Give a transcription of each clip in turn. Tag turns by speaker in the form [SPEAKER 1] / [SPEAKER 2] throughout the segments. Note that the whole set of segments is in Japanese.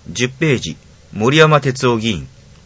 [SPEAKER 1] 10ページ、森山哲夫議員。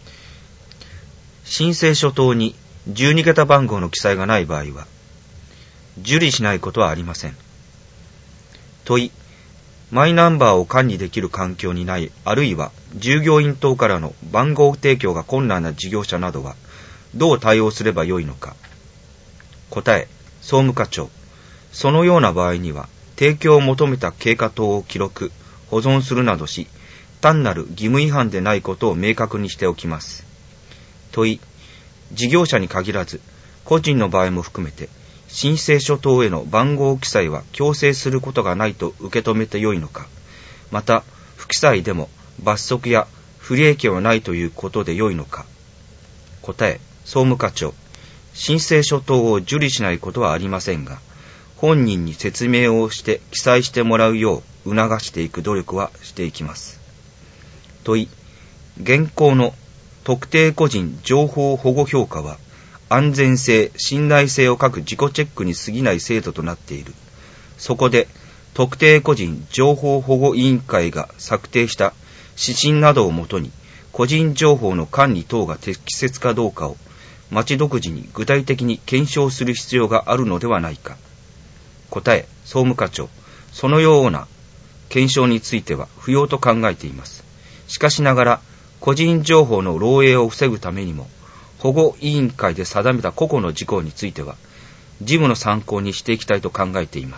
[SPEAKER 1] 申請書等に12桁番号の記載がない場合は、受理しないことはありません。問い、マイナンバーを管理できる環境にない、あるいは従業員等からの番号提供が困難な事業者などは、どう対応すればよいのか。答え、総務課長。そのような場合には、提供を求めた経過等を記録、保存するなどし、単なる義務違反でないことを明確にしておきます。問い、事業者に限らず、個人の場合も含めて、申請書等への番号記載は強制することがないと受け止めてよいのか、また、不記載でも罰則や不利益はないということでよいのか。答え、総務課長。申請書等を受理しないことはありませんが、本人に説明をして記載してもらうよう促していく努力はしていきます。問い、現行の特定個人情報保護評価は安全性、信頼性を欠く自己チェックに過ぎない制度となっている。そこで特定個人情報保護委員会が策定した指針などをもとに個人情報の管理等が適切かどうかを町独自に具体的に検証する必要があるのではないか。答え、総務課長。そのような検証については不要と考えています。しかしながら、個人情報の漏洩を防ぐためにも、保護委員会で定めた個々の事項については、事務の参考にしていきたいと考えています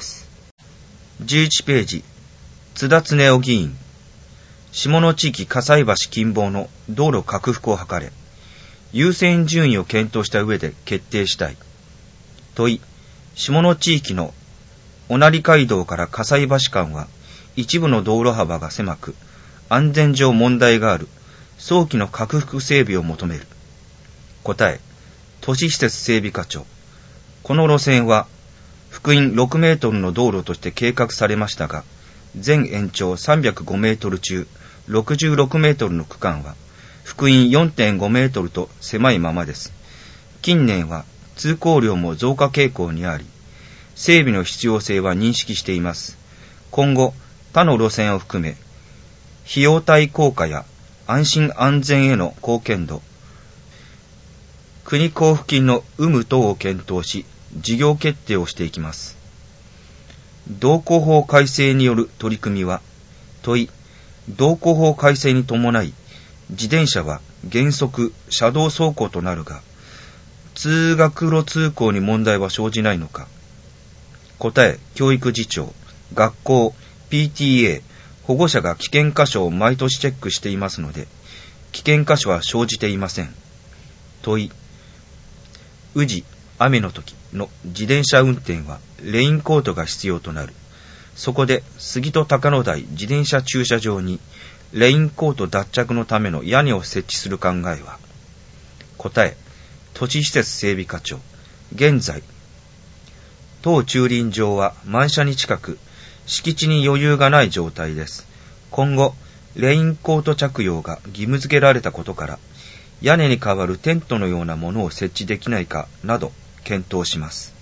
[SPEAKER 1] 。11ページ、津田恒夫議員。下野地域葛西橋近傍の道路拡幅を図れ、優先順位を検討した上で決定したい。問い、下野地域の御成街道から葛西橋間は一部の道路幅が狭く、安全上問題がある。早期の拡幅整備を求める。答え、都市施設整備課長。この路線は、幅員6メートルの道路として計画されましたが、全延長305メートル中、66メートルの区間は、幅員 4.5 メートルと狭いままです。近年は通行量も増加傾向にあり、整備の必要性は認識しています。今後、他の路線を含め、費用対効果や安心安全への貢献度、国交付金の有無等を検討し、事業決定をしていきます。道交法改正による取り組みは、問い、道交法改正に伴い、自転車は原則車道走行となるが、通学路通行に問題は生じないのか。答え、教育次長、学校、PTA、保護者が危険箇所を毎年チェックしていますので、危険箇所は生じていません。問い、雨時、雨の時の自転車運転はレインコートが必要となる。そこで杉戸高野台自転車駐車場にレインコート脱着のための屋根を設置する考えは。答え、都市施設整備課長。現在、当駐輪場は満車に近く、敷地に余裕がない状態です。今後、レインコート着用が義務付けられたことから、屋根に代わるテントのようなものを設置できないかなど検討します。